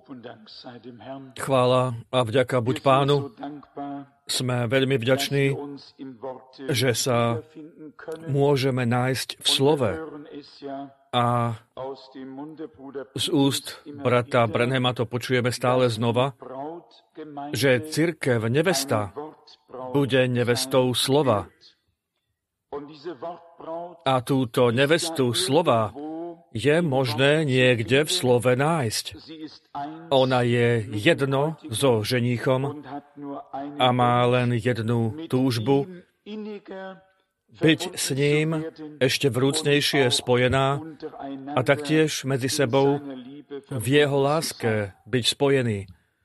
Chvála a vďaka buď Pánu. Sme veľmi vďační, že sa môžeme nájsť v slove. A z úst brata Branhama to počujeme stále znova, že cirkev nevesta bude nevestou slova. A túto nevestu slova je možné niekde v slove nájsť. Ona je jedno so ženíchom a má len jednu túžbu, byť s ním ešte vrúcnejšie spojená a taktiež medzi sebou v jeho láske byť spojený.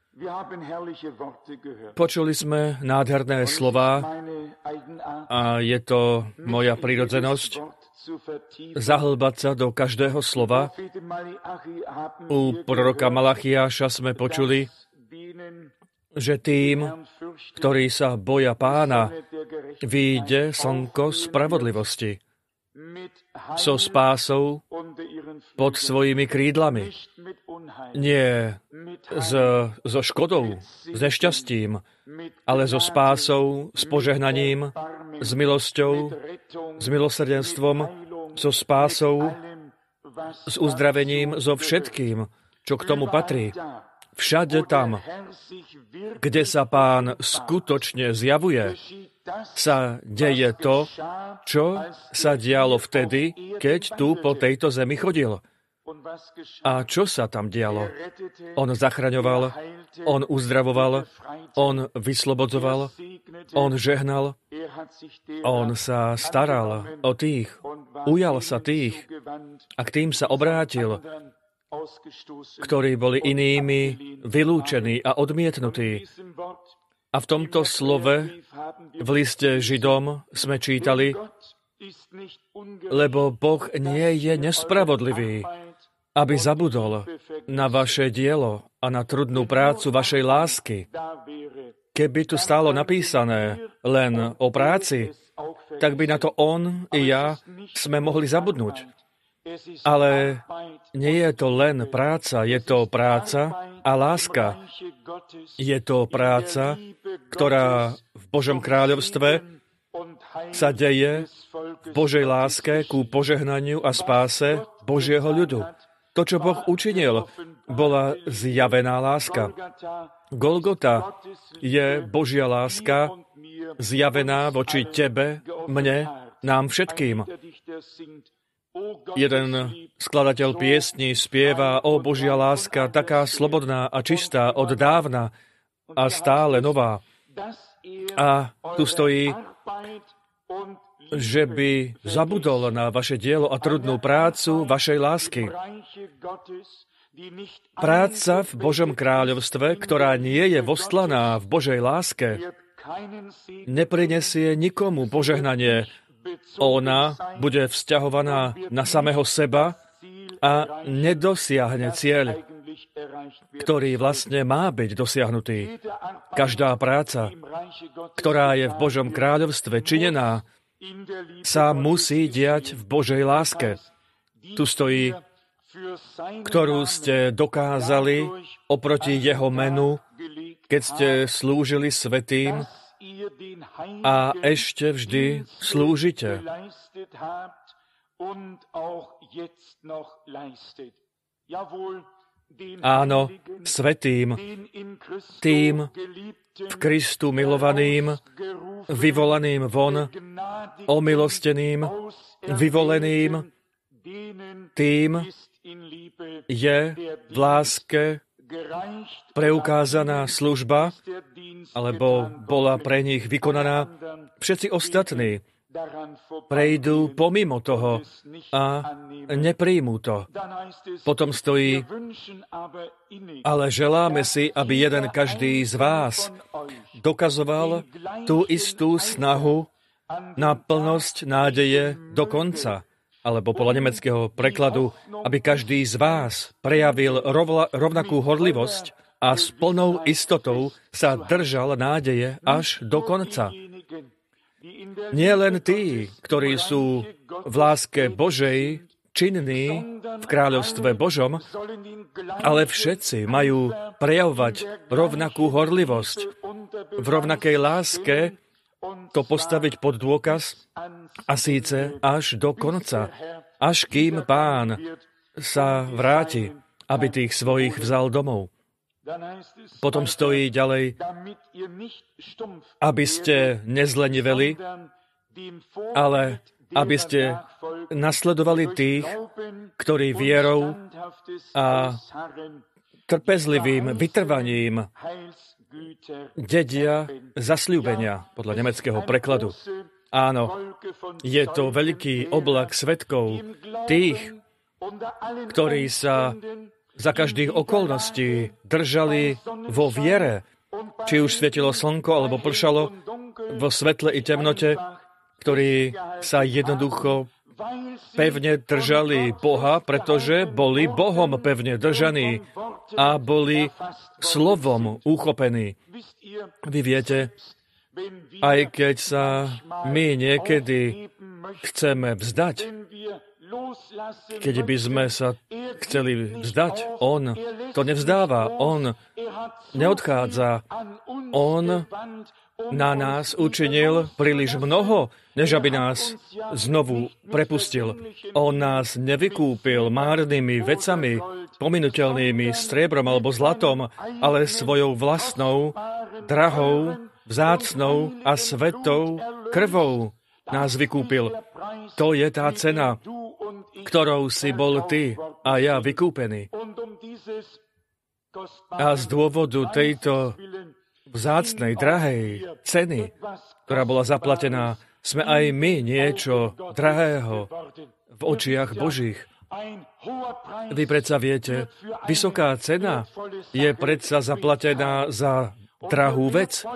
Počuli sme nádherné slová a je to moja prirodzenosť zahlbať sa do každého slova. U proroka Malachiáša sme počuli, že tým, ktorí sa boja Pána, vyjde slnko spravodlivosti so spásou pod svojimi krídlami. Nie so škodou, s nešťastím, ale so spásou, s požehnaním, s milosťou, s milosrdenstvom, so spásou, s uzdravením, so všetkým, čo k tomu patrí. Všade tam, kde sa Pán skutočne zjavuje, sa deje to, čo sa dialo vtedy, keď tu po tejto zemi chodil. A čo sa tam dialo? On zachraňoval, on uzdravoval, on vyslobodzoval, on žehnal, on sa staral o tých, ujal sa tých a k tým sa obrátil, ktorí boli inými vylúčení a odmietnutí. A v tomto slove v liste Židom sme čítali, lebo Boh nie je nespravodlivý, aby zabudol na vaše dielo a na trudnú prácu vašej lásky. Keby tu stálo napísané len o práci, tak by na to on i ja sme mohli zabudnúť. Ale nie je to len práca, je to práca a láska. Je to práca, ktorá v Božom kráľovstve sa deje v Božej láske ku požehnaniu a spáse Božieho ľudu. To, čo Boh učinil, bola zjavená láska. Golgota je Božia láska zjavená voči tebe, mne, nám všetkým. Jeden skladateľ piesní spieva: O Božia láska, taká slobodná a čistá od dávna a stále nová. A tu stojí, že by zabudol na vaše dielo a trudnú prácu vašej lásky. Práca v Božom kráľovstve, ktorá nie je voslaná v Božej láske, neprinesie nikomu požehnanie. Ona bude vzťahovaná na samého seba a nedosiahne cieľ, ktorý vlastne má byť dosiahnutý. Každá práca, ktorá je v Božom kráľovstve činená, sa musí diať v Božej láske. Tu stojí, ktorú ste dokázali oproti jeho menu, keď ste slúžili svätým a ešte vždy slúžite. Áno, svätým, tým v Kristu milovaným, vyvolaným von, omilosteným, vyvoleným, tým je v láske preukázaná služba, alebo bola pre nich vykonaná. Všetci ostatní prejdú pomimo toho a nepríjmú to. Potom stojí, ale želáme si, aby jeden každý z vás dokazoval tú istú snahu na plnosť nádeje do konca, alebo podľa nemeckého prekladu, aby každý z vás prejavil rovnakú horlivosť a s plnou istotou sa držal nádeje až do konca. Nie len tí, ktorí sú v láske Božej činní v kráľovstve Božom, ale všetci majú prejavovať rovnakú horlivosť, v rovnakej láske to postaviť pod dôkaz a síce až do konca, až kým Pán sa vráti, aby tých svojich vzal domov. Potom stojí ďalej, aby ste nezleniveli, ale aby ste nasledovali tých, ktorí vierou a trpezlivým vytrvaním dedia zasľúbenia, podľa nemeckého prekladu. Áno, je to veľký oblak svedkov, tých, ktorí sa za každých okolností držali vo viere, či už svietilo slnko alebo pršalo, vo svetle i temnote, ktorí sa jednoducho pevne držali Boha, pretože boli Bohom pevne držaní a boli slovom uchopení. Vy viete, aj keď sa my niekedy chceme vzdať, keď by sme sa chceli vzdať, on to nevzdáva, on neodchádza, on na nás učinil príliš mnoho, než aby nás znovu prepustil. On nás nevykúpil márnymi vecami, pominuteľnými striebrom alebo zlatom, ale svojou vlastnou, drahou, vzácnou a svetou krvou nás vykúpil. To je tá cena, ktorou si bol ty a ja vykúpený. A z dôvodu tejto vzácnej, drahej ceny, ktorá bola zaplatená, sme aj my niečo drahého v očiach Božích. Vy predsa viete, vysoká cena je predsa zaplatená za drahú vec.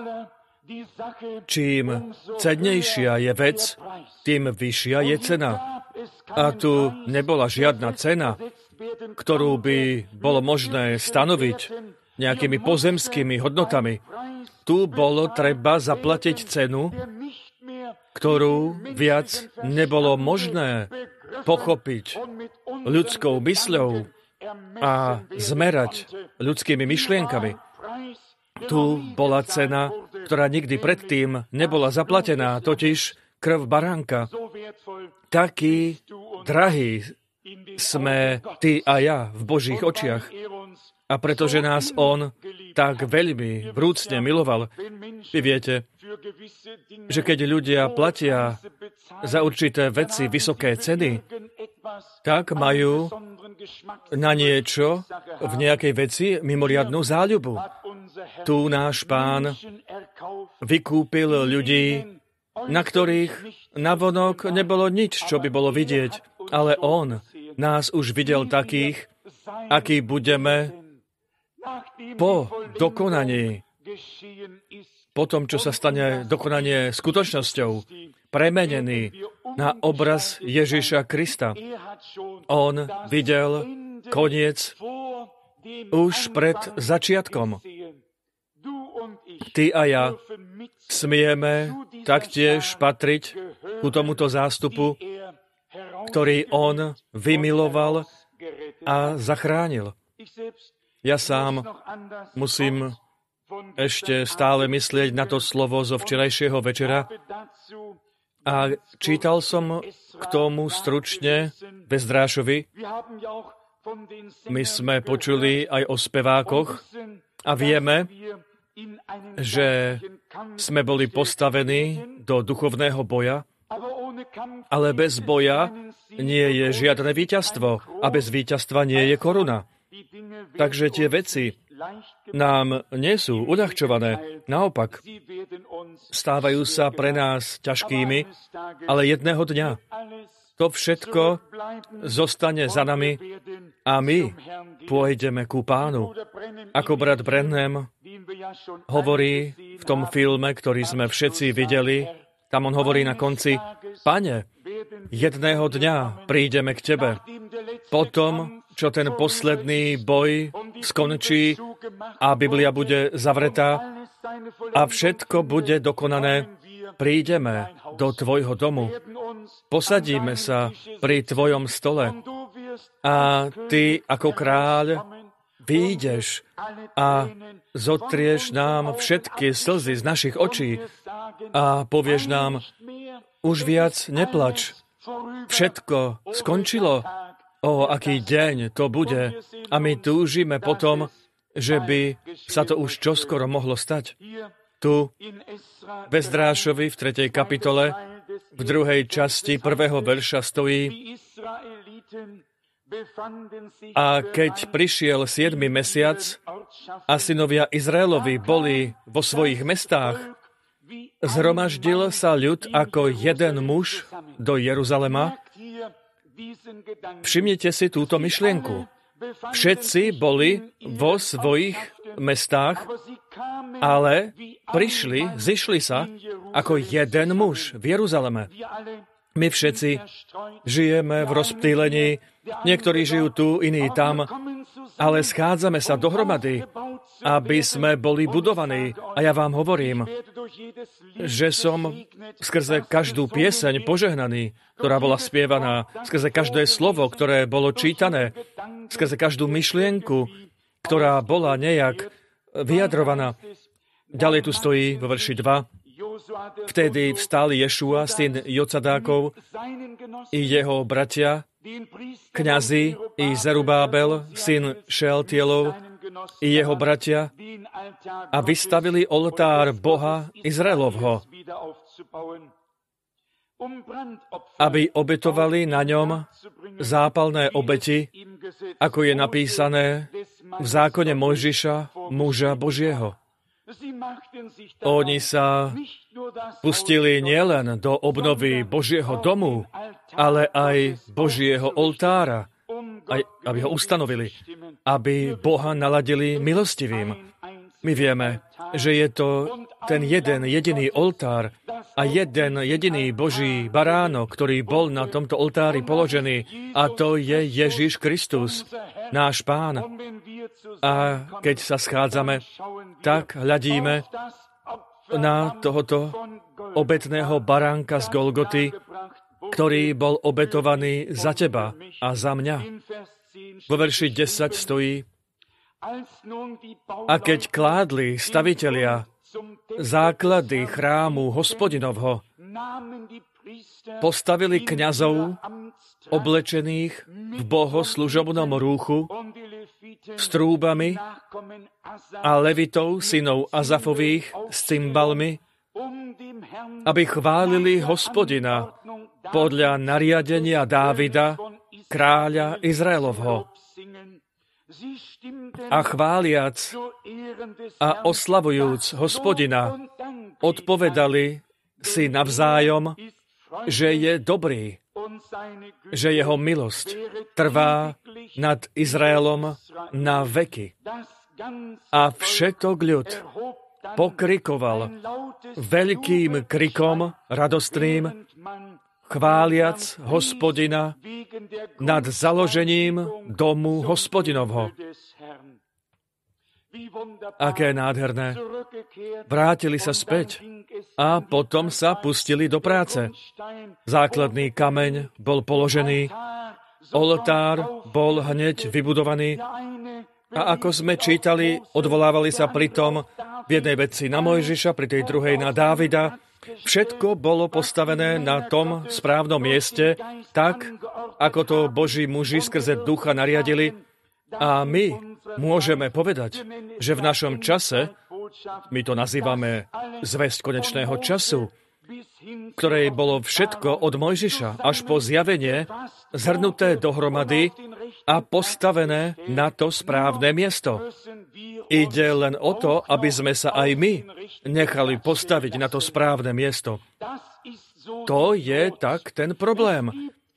Čím cennejšia je vec, tým vyššia je cena. A tu nebola žiadna cena, ktorú by bolo možné stanoviť nejakými pozemskými hodnotami. Tu bolo treba zaplatiť cenu, ktorú viac nebolo možné pochopiť ľudskou mysľou a zmerať ľudskými myšlienkami. Tu bola cena, ktorá nikdy predtým nebola zaplatená, totiž krv baránka. Taký drahý sme ty a ja v Božích očiach. A pretože nás on tak veľmi vrúcne miloval, vy viete, že keď ľudia platia za určité veci vysoké ceny, tak majú na niečo v nejakej veci mimoriadnu záľubu. Tu náš Pán vykúpil ľudí, na ktorých navonok nebolo nič, čo by bolo vidieť, ale on nás už videl takých, akí budeme po dokonaní, po tom, čo sa stane dokonanie skutočnosťou, premenený na obraz Ježiša Krista. On videl koniec už pred začiatkom. Ty a ja smieme taktiež patriť ku tomuto zástupu, ktorý on vymiloval a zachránil. Ja sám musím ešte stále myslieť na to slovo zo včerajšieho večera a čítal som k tomu stručne Bezdrášovi. My sme počuli aj o spevákoch a vieme, že sme boli postavení do duchovného boja, ale bez boja nie je žiadne víťazstvo a bez víťazstva nie je koruna. Takže tie veci nám nie sú uľahčované. Naopak, stávajú sa pre nás ťažkými, ale jedného dňa to všetko zostane za nami a my pôjdeme ku Pánu. Ako brat Branham hovorí v tom filme, ktorý sme všetci videli, tam on hovorí na konci: Pane, jedného dňa prídeme k Tebe. Potom, čo ten posledný boj skončí a Biblia bude zavretá a všetko bude dokonané, prídeme do Tvojho domu posadíme sa pri tvojom stole a ty ako kráľ vyjdeš a zotrieš nám všetky slzy z našich očí a povieš nám, už viac neplač, všetko skončilo. Aký deň to bude a my túžime potom, že by sa to už čoskoro mohlo stať. Tu v Ezdrášovi v 3. kapitole v 2. časti 1. verša stojí: a keď prišiel 7. mesiac a synovia Izraelovi boli vo svojich mestách, zhromaždil sa ľud ako jeden muž do Jeruzalema. Všimnite si túto myšlienku. Všetci boli vo svojich mestách, ale zišli sa ako jeden muž v Jeruzaleme. My všetci žijeme v rozptýlení, niektorí žijú tu, iní tam, ale schádzame sa dohromady, aby sme boli budovaní. A ja vám hovorím, že som skrze každú pieseň požehnaný, ktorá bola spievaná, skrze každé slovo, ktoré bolo čítané, skrze každú myšlienku, ktorá bola nejak vyjadrovaná. Ďalej tu stojí vo verši 2. Vtedy vstal Ješua, syn Jocadákov, i jeho bratia, kňazi, i Zerubábel, syn Šealtielov, i jeho bratia, a vystavili oltár Boha Izraelovho, aby obetovali na ňom zápalné obeti, ako je napísané v zákone Mojžiša, muža Božieho. Oni sa pustili nielen do obnovy Božieho domu, ale aj Božieho oltára, aby ho ustanovili, aby Boha naladili milostivým. My vieme, že je to ten jeden jediný oltár a jeden jediný Boží baránok, ktorý bol na tomto oltári položený, a to je Ježiš Kristus, náš Pán. A keď sa schádzame, tak hľadíme na tohoto obetného baránka z Golgoty, ktorý bol obetovaný za teba a za mňa. Vo verši 10 stojí: a keď kládli stavitelia základy chrámu Hospodinovho, postavili kňazov oblečených v bohoslužobnom rúchu s trúbami a levitov, synov Azafových, s cymbalmi, aby chválili Hospodina podľa nariadenia Dávida, kráľa Izraelovho. A chváliac a oslavujúc Hospodina, odpovedali si navzájom, že je dobrý, že jeho milosť trvá nad Izraelom na veky. A všetok ľud pokrikoval veľkým krikom radostným, chváliac Hospodina nad založením domu Hospodinovho. Aké nádherné. Vrátili sa späť a potom sa pustili do práce. Základný kameň bol položený, oltár bol hneď vybudovaný a ako sme čítali, odvolávali sa pritom v jednej veci na Mojžiša, pri tej druhej na Dávida. Všetko bolo postavené na tom správnom mieste, tak, ako to Boží muži skrze ducha nariadili. A my môžeme povedať, že v našom čase, my to nazývame zvesť konečného času, ktorej bolo všetko od Mojžiša až po zjavenie zhrnuté dohromady a postavené na to správne miesto. Ide len o to, aby sme sa aj my nechali postaviť na to správne miesto. To je tak ten problém.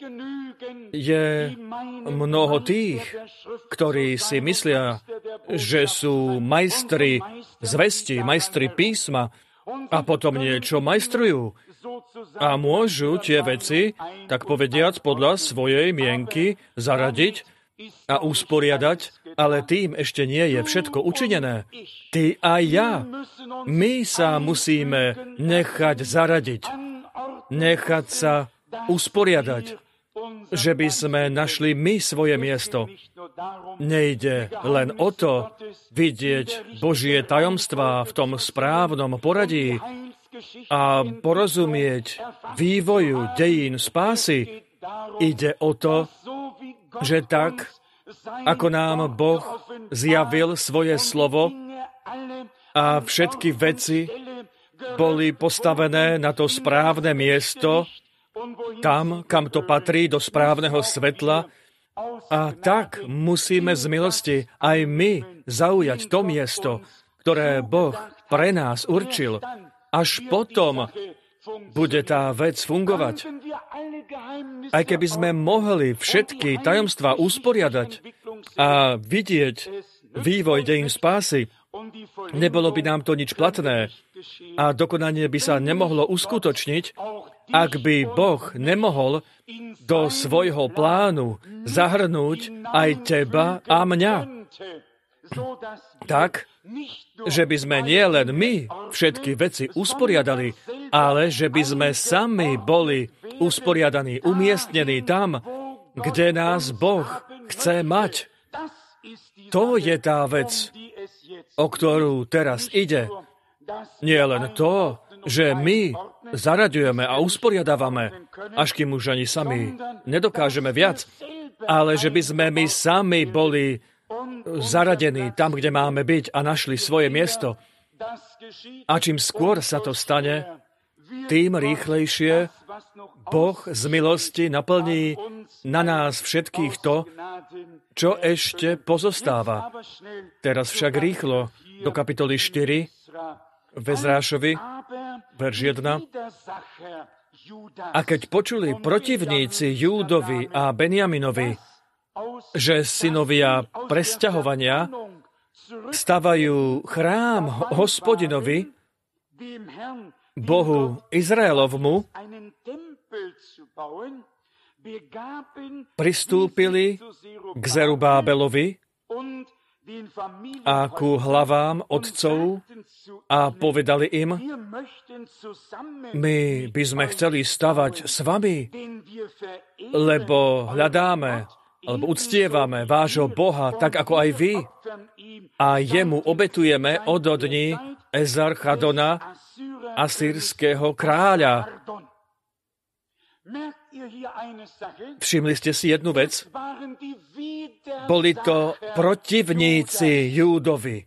Je mnoho tých, ktorí si myslia, že sú majstri zvesti, majstri písma a potom niečo majstrujú. A môžu tie veci, tak povediac, podľa svojej mienky zaradiť a usporiadať, ale tým ešte nie je všetko učinené. Ty a ja, my sa musíme nechať zaradiť, nechať sa usporiadať, že by sme našli my svoje miesto. Nejde len o to vidieť Božie tajomstvá v tom správnom poradí a porozumieť vývoju dejín spásy. Ide o to, že tak, ako nám Boh zjavil svoje slovo a všetky veci boli postavené na to správne miesto, tam, kam to patrí, do správneho svetla. A tak musíme z milosti aj my zaujať to miesto, ktoré Boh pre nás určil. Až potom bude tá vec fungovať. Aj keby sme mohli všetky tajomstvá usporiadať a vidieť vývoj dejín spásy, nebolo by nám to nič platné a dokonanie by sa nemohlo uskutočniť, ak by Boh nemohol do svojho plánu zahrnúť aj teba a mňa. Tak, že by sme nielen my všetky veci usporiadali, ale že by sme sami boli usporiadaní, umiestnení tam, kde nás Boh chce mať. To je tá vec, o ktorú teraz ide. Nie len to, že my zaraďujeme a usporiadávame, až kým už ani sami nedokážeme viac, ale že by sme my sami boli zaradení tam, kde máme byť a našli svoje miesto. A čím skôr sa to stane, tým rýchlejšie Boh z milosti naplní na nás všetkých to, čo ešte pozostáva. Teraz však rýchlo do kapitoly 4 v Ezrášovi, verš 1. A keď počuli protivníci Júdovi a Benjaminovi, že synovia presťahovania stavajú chrám Hospodinovi, Bohu Izraelovmu, pristúpili k Zerubábelovi a ku hlavám otcov a povedali im, my by sme chceli stavať s vami, lebo hľadáme alebo uctievame vášho Boha tak ako aj vy a jemu obetujeme od dní Esarchadona, asýrskeho kráľa. Všimli ste si jednu vec? Boli to protivníci Júdovi.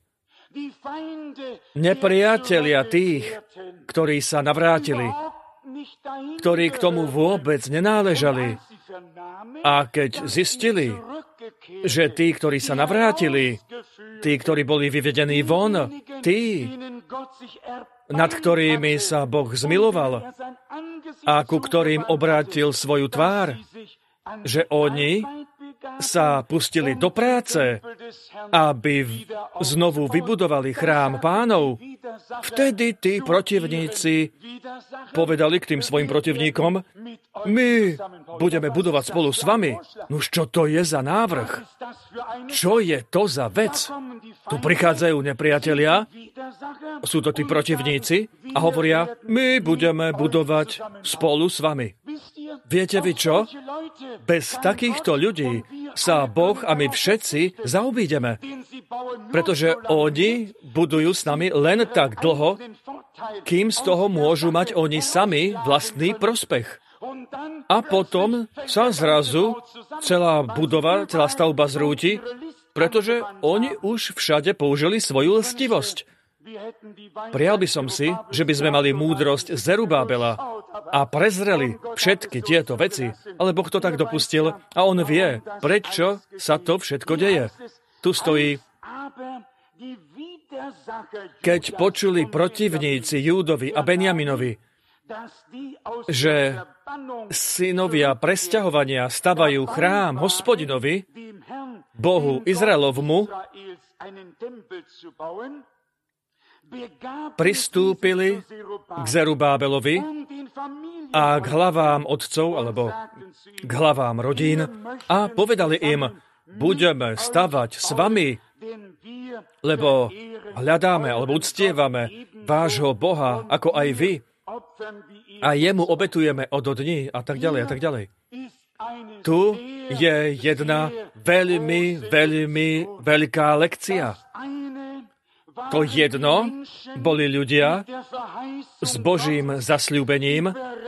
Nepriatelia tých, ktorí sa navrátili, ktorí k tomu vôbec nenáležali. A keď zistili, že tí, ktorí sa navrátili, tí, ktorí boli vyvedení von, tí, nad ktorými sa Boh zmiloval a ku ktorým obrátil svoju tvár, že oni sa pustili do práce, aby znovu vybudovali chrám Pánov, vtedy tí protivníci povedali k tým svojim protivníkom, my budeme budovať spolu s vami. Nuž čo to je za návrh? Čo je to za vec? Tu prichádzajú nepriatelia, sú to tí protivníci a hovoria, my budeme budovať spolu s vami. Viete vy čo? Bez takýchto ľudí sa Boh a my všetci zaobídeme, pretože oni budujú s nami len tak dlho, kým z toho môžu mať oni sami vlastný prospech. A potom sa zrazu celá budova, celá stavba zrúti, pretože oni už všade použili svoju lstivosť. Prijal by som si, že by sme mali múdrosť Zerubábela a prezreli všetky tieto veci, ale Boh to tak dopustil a on vie, prečo sa to všetko deje. Tu stojí, keď počuli protivníci Júdovi a Benjaminovi, že synovia presťahovania stavajú chrám Hospodinovi, Bohu Izraelovmu, pristúpili k Zerubábelovi a k hlavám otcov, alebo k hlavám rodín a povedali im, budeme stavať s vami, lebo hľadáme alebo uctievame vášho Boha, ako aj vy. a jemu obetujeme o dni a tak ďalej a tak ďalej. Tu je jedna veľmi, veľmi veľká lekcia. To jedno boli ľudia s Božím zasľúbením,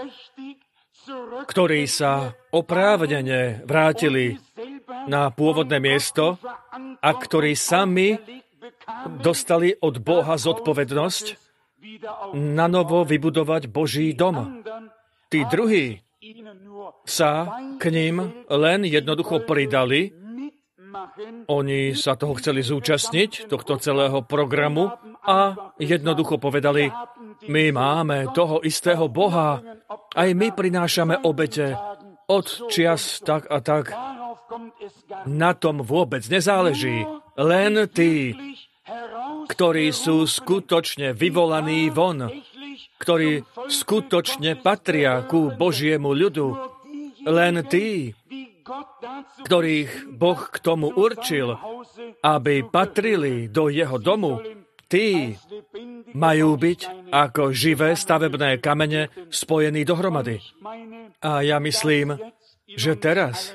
ktorí sa oprávnene vrátili na pôvodné miesto a ktorí sami dostali od Boha zodpovednosť na novo vybudovať Boží dom. Tí druhí sa k ním len jednoducho pridali. Oni sa toho chceli zúčastniť, tohto celého programu, a jednoducho povedali, my máme toho istého Boha, aj my prinášame obete od čias tak a tak. Na tom vôbec nezáleží. Len tí, ktorí sú skutočne vyvolaní von, ktorí skutočne patria ku Božiemu ľudu, len tí, ktorých Boh k tomu určil, aby patrili do jeho domu, tí majú byť ako živé stavebné kamene spojení dohromady. A ja myslím, že teraz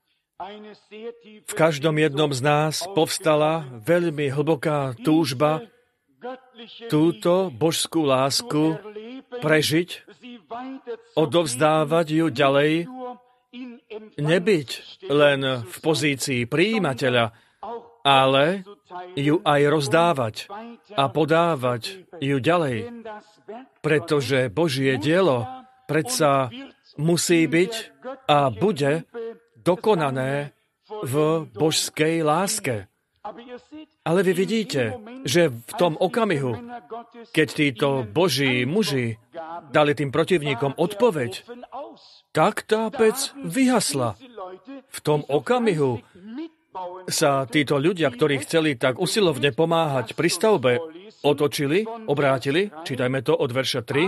v každom jednom z nás povstala veľmi hlboká túžba túto božskú lásku prežiť, odovzdávať ju ďalej, nebyť len v pozícii prijímateľa, ale ju aj rozdávať a podávať ju ďalej. Pretože Božie dielo predsa musí byť a bude dokonané v božskej láske. Ale vy vidíte, že v tom okamihu, keď títo Boží muži dali tým protivníkom odpoveď, tak tá pec vyhasla. V tom okamihu sa títo ľudia, ktorí chceli tak usilovne pomáhať pri stavbe, otočili, obrátili, čítajme to od verša 3,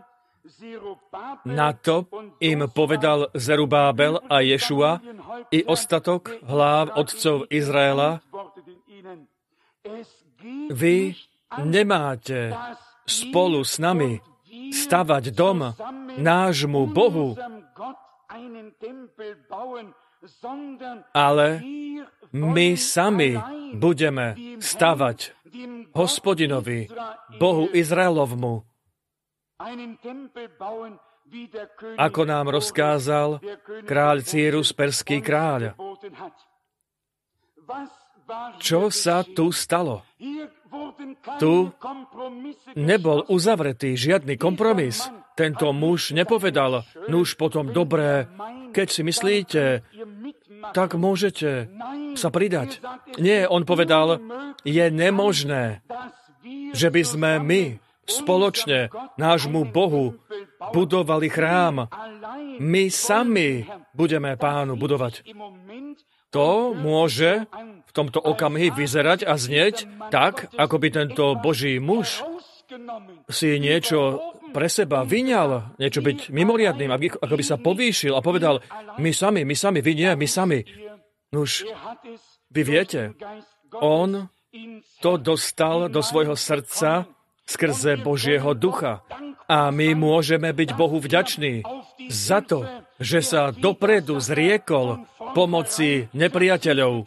na to im povedal Zerubábel a Ješua i ostatok hlav otcov Izraela, vy nemáte spolu s nami stavať dom nášmu Bohu, ale my sami budeme stavať Hospodinovi, Bohu Izraelovmu, ako nám rozkázal kráľ Cyrus, perský kráľ. Čo sa tu stalo? Tu nebol uzavretý žiadny kompromis. Tento muž nepovedal, nuž potom dobré, keď si myslíte, tak môžete sa pridať. Nie, on povedal, je nemožné, že by sme my spoločne nášmu Bohu budovali chrám. My sami budeme Pánu budovať. To môže v tomto okamihu vyzerať a znieť tak, ako by tento Boží muž si niečo pre seba vyňal, niečo byť mimoriadnym, ako by sa povýšil a povedal, my sami, vy nie, my sami. Nuž, vy viete, on to dostal do svojho srdca skrze Božieho ducha. A my môžeme byť Bohu vďační za to, že sa dopredu zriekol pomoci nepriateľov.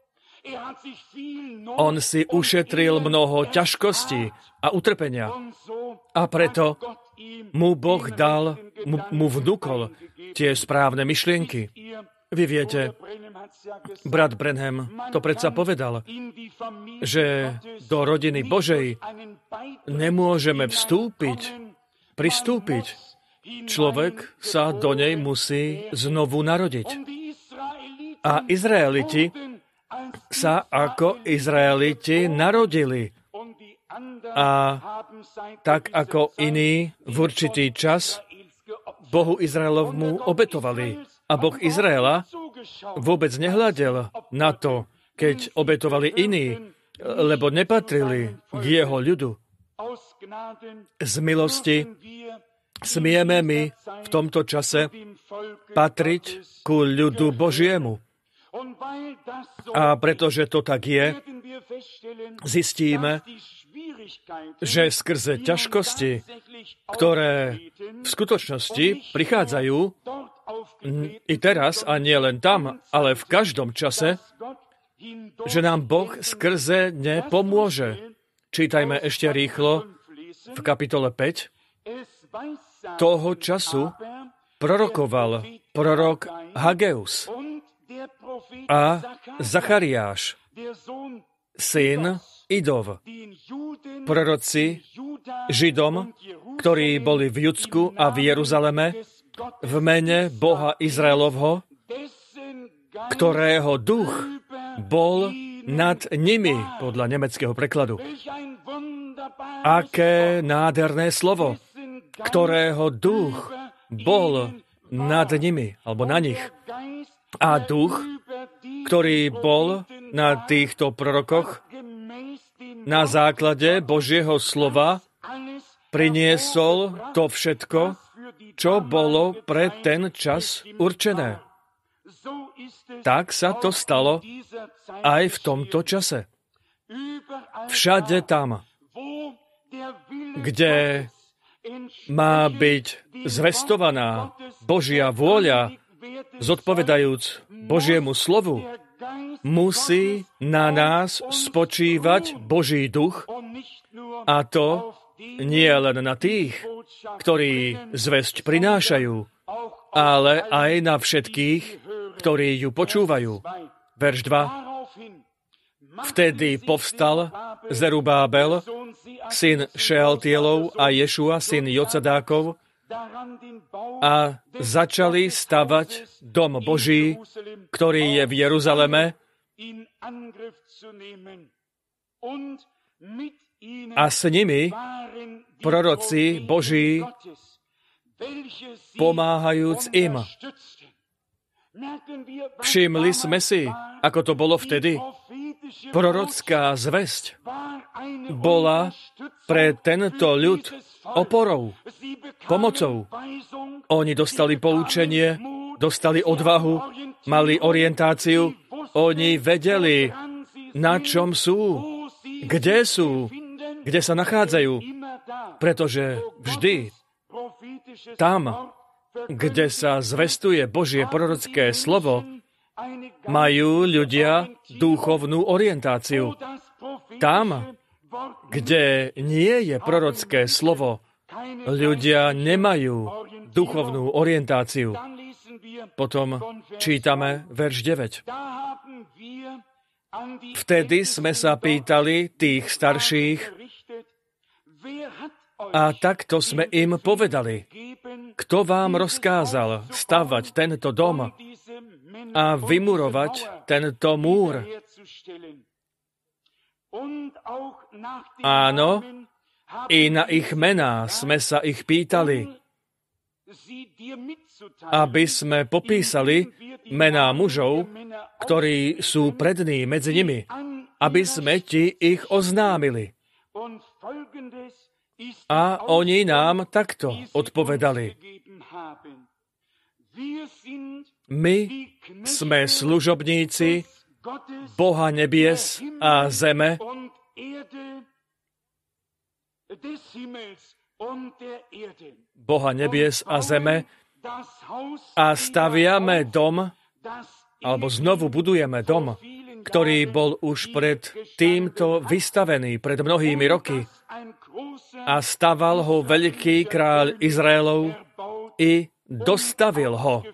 On si ušetril mnoho ťažkostí a utrpenia. A preto mu Boh dal, mu vnúkol tie správne myšlienky. Vy viete, brat Branham to predsa povedal, že do rodiny Božej nemôžeme pristúpiť. Človek sa do nej musí znovu narodiť. A Izraeliti sa ako Izraeliti narodili. A tak ako iní v určitý čas Bohu Izraelovmu obetovali. A Boh Izraela vôbec nehľadel na to, keď obetovali iní, lebo nepatrili k jeho ľudu. Z milosti smieme my v tomto čase patriť ku ľudu Božiemu. A pretože to tak je, zistíme, že skrze ťažkosti, ktoré v skutočnosti prichádzajú i teraz, a nie len tam, ale v každom čase, že nám Boh skrze ne pomôže. Čítajme ešte rýchlo v kapitole 5. Toho času prorokoval prorok Hageus a Zachariáš, syn Idov, proroci Židom, ktorí boli v Judsku a v Jeruzaleme, v mene Boha Izraelovho, ktorého duch bol nad nimi, podľa nemeckého prekladu. Aké nádherné slovo, ktorého duch bol nad nimi, alebo na nich. A duch, ktorý bol na týchto prorokoch, na základe Božieho slova priniesol to všetko, čo bolo pre ten čas určené. Tak sa to stalo aj v tomto čase. Všade tam, kde má byť zvestovaná Božia vôľa, zodpovedajúc Božiemu slovu, musí na nás spočívať Boží duch, a to nie len na tých, ktorí zvesť prinášajú, ale aj na všetkých, ktorí ju počúvajú. Verš 2. Vtedy povstal Zerubábel, syn Šealtielov, a Ješua, syn Jocadákov, a začali stavať dom Boží, ktorý je v Jeruzaleme, a s nimi proroci Boží, pomáhajúc im. Všimli sme si, ako to bolo vtedy. Prorocká zvesť bola pre tento ľud oporou, pomocou. Oni dostali poučenie, dostali odvahu, mali orientáciu, oni vedeli, na čom sú, kde sa nachádzajú, pretože vždy tam, kde sa zvestuje Božie prorocké slovo, majú ľudia duchovnú orientáciu. Tam, kde nie je prorocké slovo, ľudia nemajú duchovnú orientáciu. Potom čítame verš 9. Vtedy sme sa pýtali tých starších a takto sme im povedali, kto vám rozkázal stavať tento dom a vymurovať tento múr. Áno, i na ich mená sme sa ich pýtali, aby sme popísali mená mužov, ktorí sú prední medzi nimi, aby sme ti ich oznámili. A oni nám takto odpovedali. My sme služobníci Boha nebies a zeme, Boha nebies a zeme, a staviame dom, alebo znovu budujeme dom, ktorý bol už pred týmto vystavený pred mnohými roky. A staval ho veľký kráľ Izraelov i dostavil ho.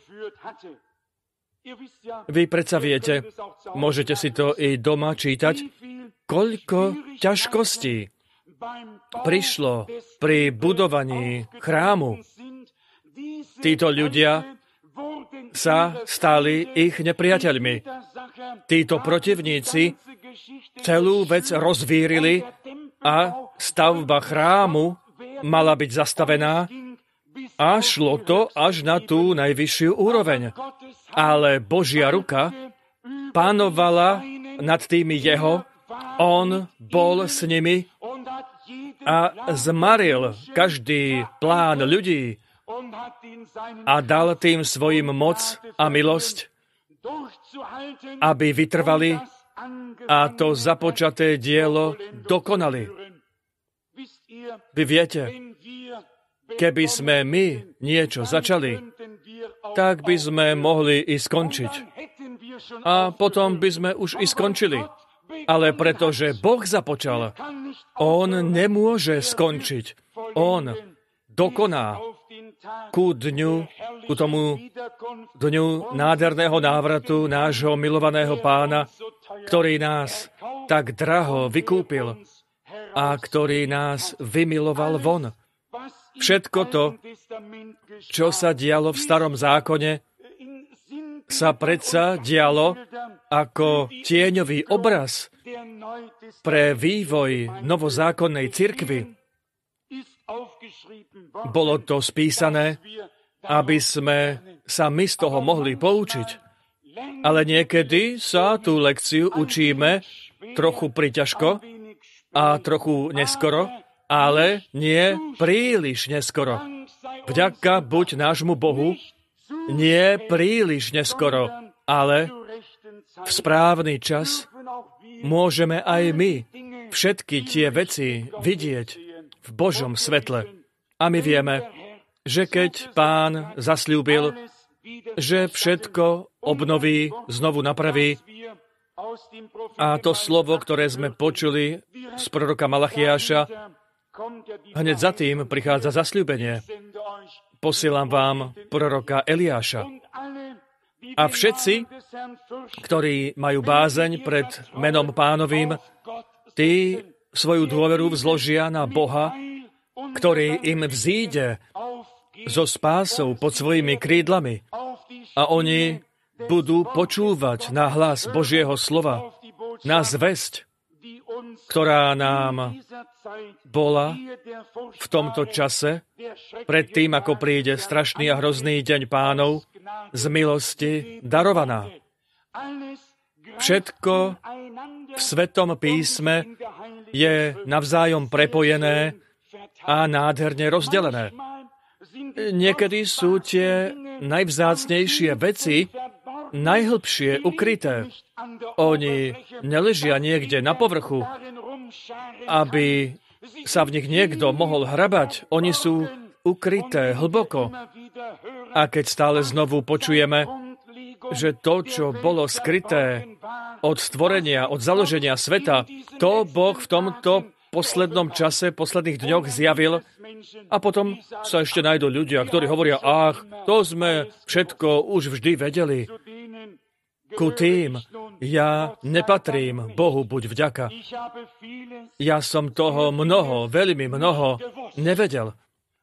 Vy predsa viete, môžete si to i doma čítať, koľko ťažkostí prišlo pri budovaní chrámu. Títo ľudia sa stali ich nepriateľmi. Títo protivníci celú vec rozvírili a stavba chrámu mala byť zastavená a šlo to až na tú najvyššiu úroveň. Ale Božia ruka pánovala nad tými jeho, on bol s nimi a zmaril každý plán ľudí a dal tým svojim moc a milosť, aby vytrvali a to započaté dielo dokonali. Vy viete, keby sme my niečo začali, tak by sme mohli i skončiť. A potom by sme už i skončili. Ale pretože Boh započal, On nemôže skončiť. On dokoná ku tomu dňu nádherného návratu nášho milovaného Pána, ktorý nás tak draho vykúpil a ktorý nás vymiloval von. Všetko to, čo sa dialo v Starom zákone, sa predsa dialo ako tieňový obraz pre vývoj novozákonnej cirkvi. Bolo to spísané, aby sme sa my z toho mohli poučiť. Ale niekedy sa tú lekciu učíme trochu priťažko a trochu neskoro, ale nie príliš neskoro. Vďaka buď nášmu Bohu, nie príliš neskoro, ale v správny čas môžeme aj my všetky tie veci vidieť v Božom svetle. A my vieme, že keď Pán zasľúbil, že všetko obnoví, znovu napraví, a to slovo, ktoré sme počuli z proroka Malachiáša, hneď za tým prichádza zasľúbenie. Posielam vám proroka Eliáša. A všetci, ktorí majú bázeň pred menom Pánovým, tí svoju dôveru vzložia na Boha, ktorý im vzíde so spásou pod svojimi krídlami. A oni budú počúvať na hlas Božieho slova, na zvesť, ktorá nám bola v tomto čase, predtým, ako príde strašný a hrozný deň Pánov, z milosti darovaná. Všetko v Svetom písme je navzájom prepojené a nádherne rozdelené. Niekedy sú tie najvzácnejšie veci najhlbšie ukryté. Oni neležia niekde na povrchu, aby sa v nich niekto mohol hrabať. Oni sú ukryté hlboko. A keď stále znovu počujeme, že to, čo bolo skryté od stvorenia, od založenia sveta, to Boh v tomto poslednom čase, posledných dňoch zjavil, a potom sa ešte nájdú ľudia, ktorí hovoria, to sme všetko už vždy vedeli. Ku tým ja nepatrím, Bohu buď vďaka. Ja som toho veľmi mnoho nevedel.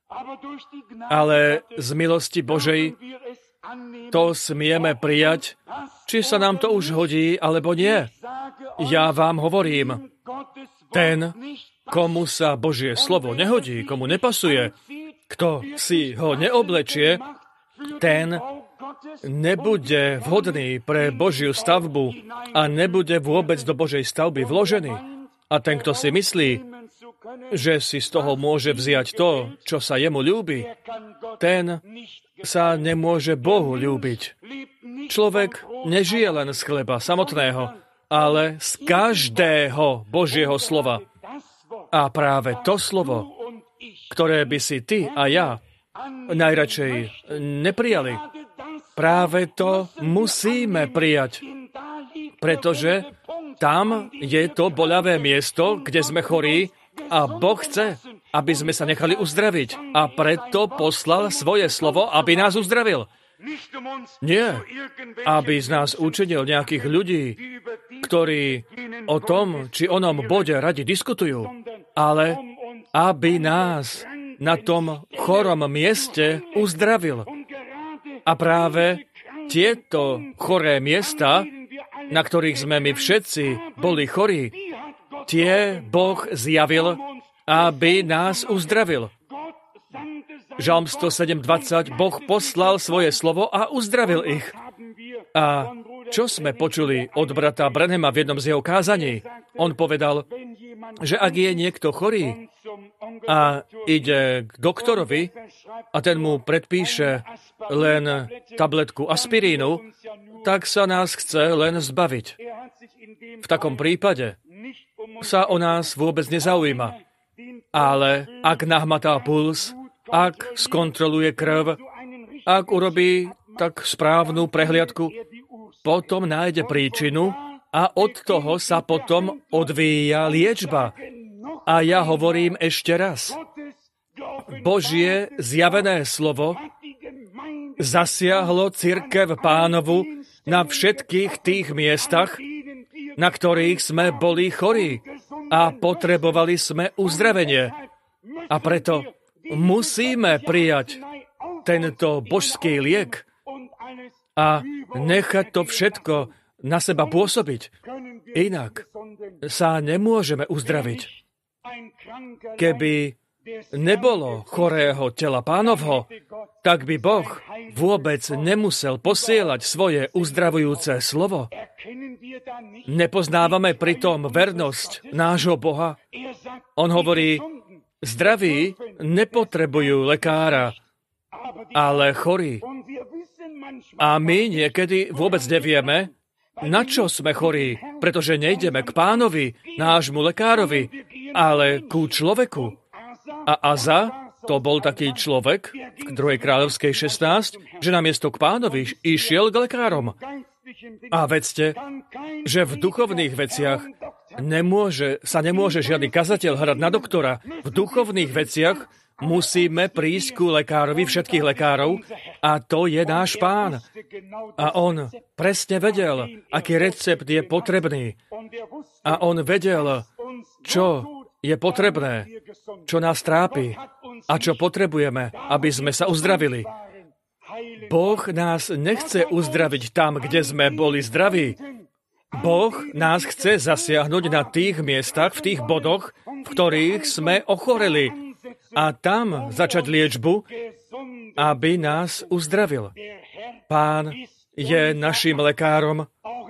Ale z milosti Božej to smieme prijať, či sa nám to už hodí, alebo nie. Ja vám hovorím, ten, komu sa Božie slovo nehodí, komu nepasuje, kto si ho neoblečie, ten nebude vhodný pre Božiu stavbu a nebude vôbec do Božej stavby vložený. A ten, kto si myslí, že si z toho môže vziať to, čo sa jemu ľúbi, ten sa nemôže Bohu ľúbiť. Človek nežije len z chleba samotného, ale z každého Božieho slova. A práve to slovo, ktoré by si ty a ja najradšej neprijali, práve to musíme prijať, pretože tam je to boľavé miesto, kde sme chorí a Boh chce, aby sme sa nechali uzdraviť. A preto poslal svoje slovo, aby nás uzdravil. Nie, aby z nás učinil nejakých ľudí, ktorí o tom, či onom bode radi diskutujú, ale aby nás na tom chorom mieste uzdravil. A práve tieto choré miesta, na ktorých sme my všetci boli chorí, tie Boh zjavil, aby nás uzdravil. Žalm 107:20, Boh poslal svoje slovo a uzdravil ich. A čo sme počuli od brata Branhama v jednom z jeho kázaní? On povedal, že ak je niekto chorý a ide k doktorovi a ten mu predpíše len tabletku aspirínu, tak sa nás chce len zbaviť. V takom prípade sa o nás vôbec nezaujíma. Ale ak nahmatá puls, ak skontroluje krv, ak urobí tak správnu prehliadku, potom nájde príčinu a od toho sa potom odvíja liečba. A ja hovorím ešte raz. Božie zjavené slovo zasiahlo cirkev Pánovu na všetkých tých miestach, na ktorých sme boli chorí a potrebovali sme uzdravenie. A preto musíme prijať tento božský liek a nechať to všetko na seba pôsobiť. Inak sa nemôžeme uzdraviť. Keby nebolo chorého tela Pánovho, tak by Boh vôbec nemusel posielať svoje uzdravujúce slovo. Nepoznávame pritom vernosť nášho Boha. On hovorí, zdraví nepotrebujú lekára, ale chorí. A my niekedy vôbec nevieme, na čo sme chorí, pretože nejdeme k Pánovi, nášmu lekárovi, ale ku človeku. A Aza, to bol taký človek v 2. kráľovskej 16, že namiesto k Pánovi išiel k lekárom. A vedzte, že v duchovných veciach sa nemôže žiadny kazateľ hrať na doktora. V duchovných veciach musíme prísť ku lekárovi všetkých lekárov a to je náš Pán. A on presne vedel, aký recept je potrebný. A on vedel, čo je potrebné, čo nás trápi a čo potrebujeme, aby sme sa uzdravili. Boh nás nechce uzdraviť tam, kde sme boli zdraví. Boh nás chce zasiahnuť na tých miestach, v tých bodoch, v ktorých sme ochoreli. A tam začať liečbu, aby nás uzdravil. Pán je našim lekárom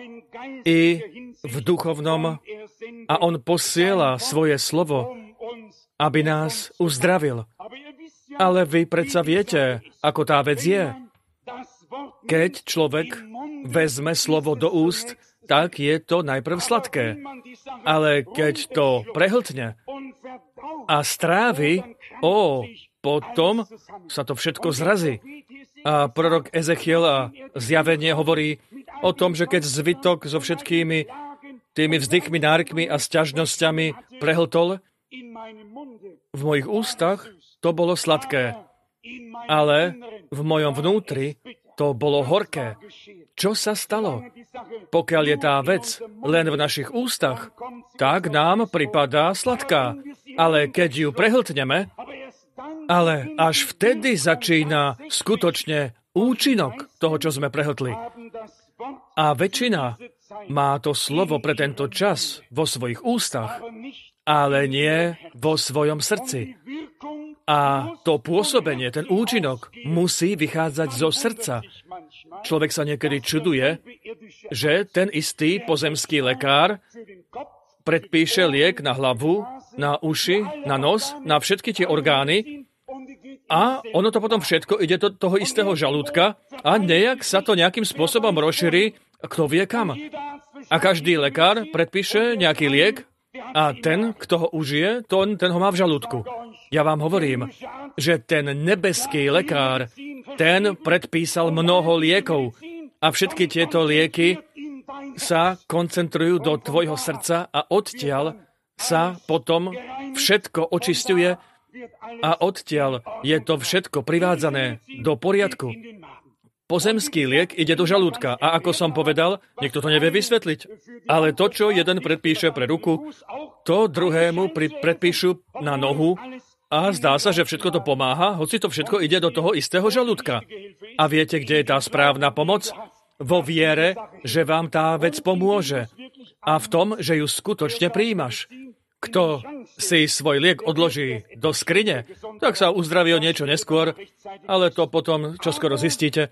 i v duchovnom a on posiela svoje slovo, aby nás uzdravil. Ale vy predsa viete, ako tá vec je. Keď človek vezme slovo do úst, tak je to najprv sladké. Ale keď to prehltne a strávi, potom sa to všetko zrazí. A prorok Ezechiel a zjavenie hovorí o tom, že keď zvitok so všetkými tými vzdychmi, nárykmi a sťažnosťami prehltol, v mojich ústach to bolo sladké, ale v mojom vnútri to bolo horké. Čo sa stalo? Pokiaľ je tá vec len v našich ústach, tak nám pripadá sladká. Ale keď ju prehltneme, ale až vtedy začína skutočne účinok toho, čo sme prehltli. A väčšina má to slovo pre tento čas vo svojich ústach, ale nie vo svojom srdci. A to pôsobenie, ten účinok musí vychádzať zo srdca. Človek sa niekedy čuduje, že ten istý pozemský lekár predpíše liek na hlavu, na uši, na nos, na všetky tie orgány a ono to potom všetko ide do toho istého žalúdka a nejak sa to nejakým spôsobom rozšíri, kto vie kam. A každý lekár predpíše nejaký liek a ten, kto ho užije, ten ho má v žalúdku. Ja vám hovorím, že ten nebeský lekár, ten predpísal mnoho liekov a všetky tieto lieky sa koncentrujú do tvojho srdca a odtiaľ sa potom všetko očisťuje a odtiaľ je to všetko privádzané do poriadku. Pozemský liek ide do žalúdka a ako som povedal, niekto to nevie vysvetliť. Ale to, čo jeden predpíše pre ruku, to druhému predpíšu na nohu a zdá sa, že všetko to pomáha, hoci to všetko ide do toho istého žalúdka. A viete, kde je tá správna pomoc? Vo viere, že vám tá vec pomôže a v tom, že ju skutočne prijímaš. Kto si svoj liek odloží do skrine, tak sa uzdraví o niečo neskôr, ale to potom čoskoro zistíte.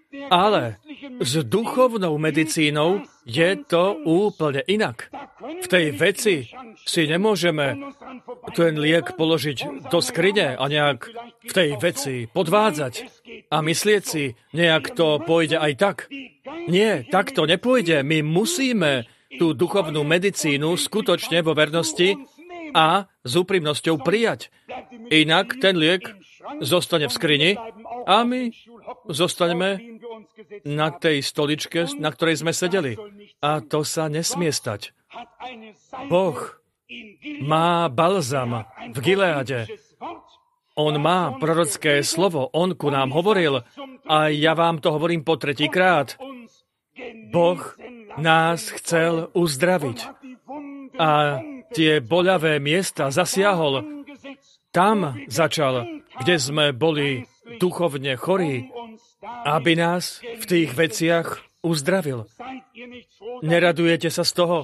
Ale s duchovnou medicínou je to úplne inak. V tej veci si nemôžeme ten liek položiť do skrine a nejak v tej veci podvádzať a myslieť si, nejak to pôjde aj tak. Nie, tak to nepôjde. My musíme tú duchovnú medicínu skutočne vo vernosti a s úprimnosťou prijať. Inak ten liek zostane v skrini a my zostaneme na tej stoličke, na ktorej sme sedeli. A to sa nesmie stať. Boh má balzam v Gileade. On má prorocké slovo. On ku nám hovoril a ja vám to hovorím po tretíkrát. Boh nás chcel uzdraviť a tie boľavé miesta zasiahol. Tam začal, kde sme boli duchovne chorí, aby nás v tých veciach uzdravil. Neradujete sa z toho?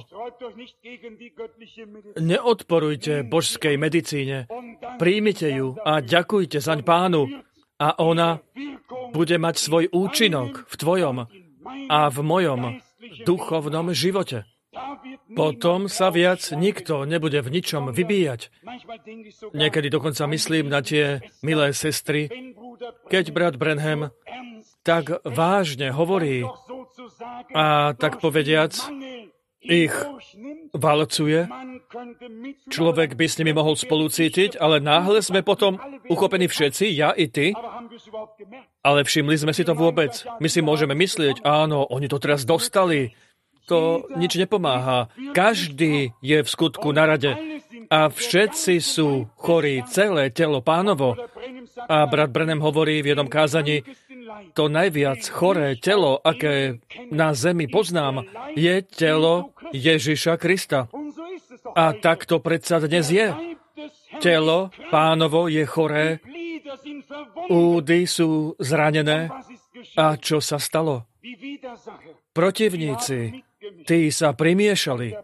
Neodporujte božskej medicíne. Príjmite ju a ďakujte zaň Pánu a ona bude mať svoj účinok v tvojom a v mojom duchovnom živote. Potom sa viac nikto nebude v ničom vybíjať. Niekedy dokonca myslím na tie milé sestry, keď brat Branham tak vážne hovorí a tak povediac ich valcuje. Človek by s nimi mohol spolucítiť, ale náhle sme potom uchopení všetci, ja i ty. Ale všimli sme si to vôbec. My si môžeme myslieť, áno, oni to teraz dostali. To nič nepomáha. Každý je v skutku na rade a všetci sú chorí, celé telo Pánovo. A brat Branham hovorí v jednom kázaní, to najviac choré telo, aké na zemi poznám, je telo Ježiša Krista. A tak to predsa dnes je. Telo Pánovo je choré, údy sú zranené. A čo sa stalo? Protivníci, tí sa primiešali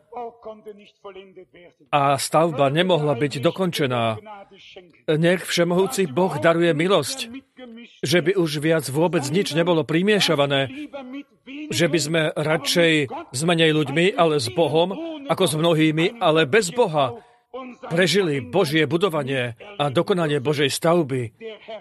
a stavba nemohla byť dokončená. Nech všemohúci Boh daruje milosť, že by už viac vôbec nič nebolo primiešavané, že by sme radšej s menej ľuďmi, ale s Bohom, ako s mnohými, ale bez Boha, prežili Božie budovanie a dokonanie Božej stavby.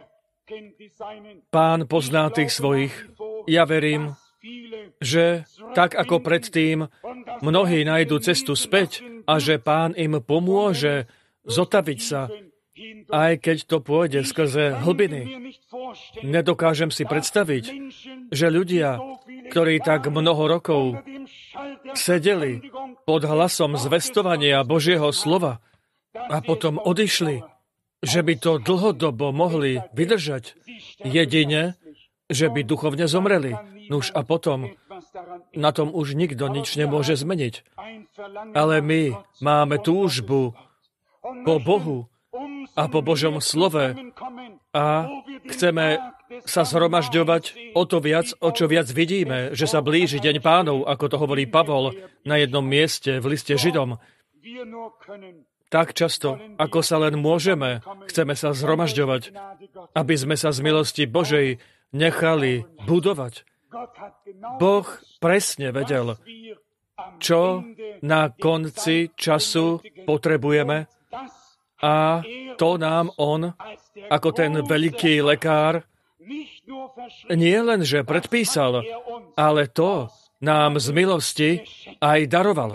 Pán pozná tých svojich. Ja verím, že tak ako predtým mnohí nájdu cestu späť a že Pán im pomôže zotaviť sa, aj keď to pôjde skrze hlbiny. Nedokážem si predstaviť, že ľudia, ktorí tak mnoho rokov sedeli pod hlasom zvestovania Božieho slova a potom odišli, že by to dlhodobo mohli vydržať, jedine, že by duchovne zomreli. Nuž a potom na tom už nikto nič nemôže zmeniť. Ale my máme túžbu po Bohu a po Božom slove a chceme sa zhromažďovať o to viac, o čo viac vidíme, že sa blíži deň Pánov, ako to hovorí Pavol na jednom mieste v liste Židom. Tak často, ako sa len môžeme, chceme sa zhromažďovať, aby sme sa z milosti Božej nechali budovať. Boh presne vedel, čo na konci času potrebujeme a to nám on, ako ten veľký lekár, nie len, že predpísal, ale to nám z milosti aj daroval.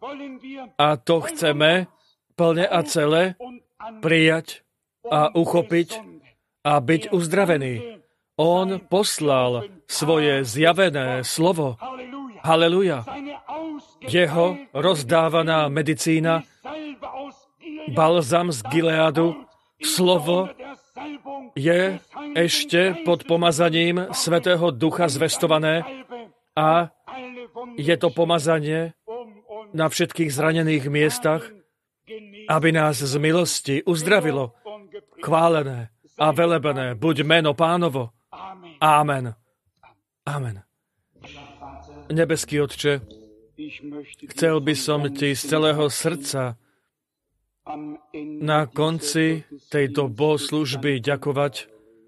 A to chceme plne a celé prijať a uchopiť a byť uzdravený. On poslal svoje zjavené slovo. Halleluja. Jeho rozdávaná medicína, balzam z Gileadu, slovo je ešte pod pomazaním Svätého Ducha zvestované a je to pomazanie na všetkých zranených miestach, aby nás z milosti uzdravilo. Chválené a velebené buď meno Pánovo. Amen. Amen. Nebeský Otče, chcel by som Ti z celého srdca na konci tejto bohoslužby ďakovať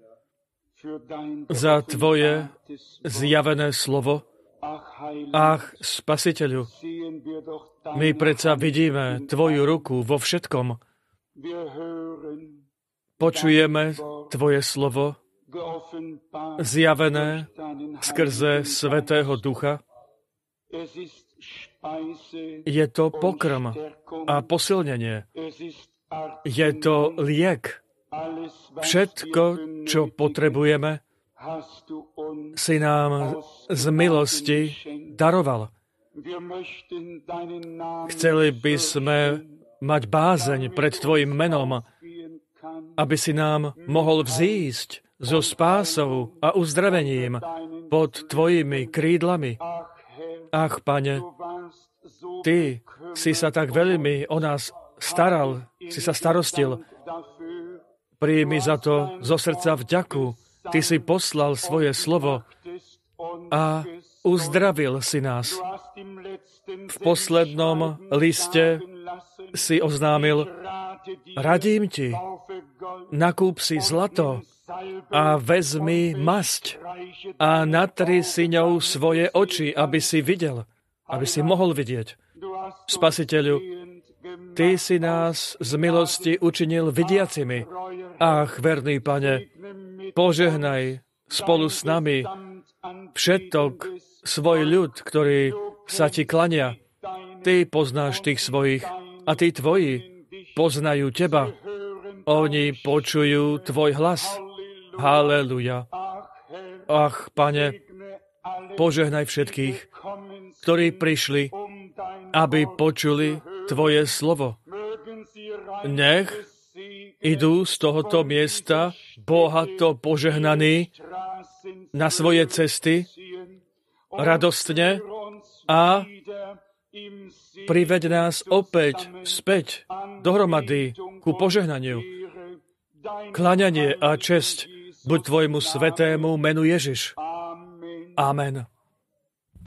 za Tvoje zjavené slovo. Ach, Spasiteľu, my predsa vidíme Tvoju ruku vo všetkom. Počujeme Tvoje slovo, zjavené skrze Svätého Ducha. Je to pokrm a posilnenie. Je to liek. Všetko, čo potrebujeme, si nám z milosti daroval. Chceli by sme mať bázeň pred Tvojim menom, aby si nám mohol vzísť so spásou a uzdravením pod Tvojimi krídlami. Ach, Pane, Ty si sa tak veľmi o nás staral, si sa starostil. Príjmi za to zo srdca vďaku. Ty si poslal svoje slovo a uzdravil si nás. V poslednom liste si oznámil: radím ti, nakúp si zlato a vezmi masť a natri si ňou svoje oči, aby si videl, aby si mohol vidieť. Spasiteľu, Ty si nás z milosti učinil vidiacimi. Ach, verný Pane, požehnaj spolu s nami všetok svoj ľud, ktorý sa Ti klania. Ty poznáš tých svojich a tí Tvoji poznajú Teba. Oni počujú Tvoj hlas. Halleluja. Ach, Pane, požehnaj všetkých, ktorí prišli, aby počuli Tvoje slovo. Nech idú z tohoto miesta bohato požehnaní na svoje cesty radostne a priveď nás opäť späť dohromady ku požehnaniu. Kláňanie a česť buď Tvojmu svetému menu Ježiš. Amen.